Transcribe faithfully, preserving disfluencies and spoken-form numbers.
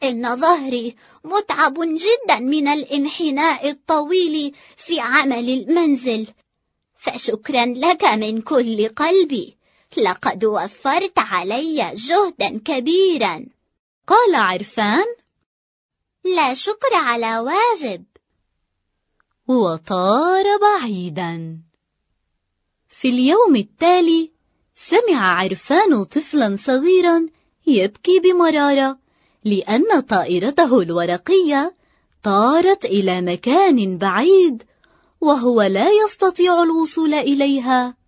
إن ظهري متعب جدا من الانحناء الطويل في عمل المنزل، فشكرا لك من كل قلبي، لقد وفرت علي جهدا كبيرا. قال عرفان: لا شكر على واجب. وطار بعيدا. في اليوم التالي سمع عرفان طفلا صغيرا يبكي بمرارة لأن طائرته الورقية طارت إلى مكان بعيد وهو لا يستطيع الوصول إليها.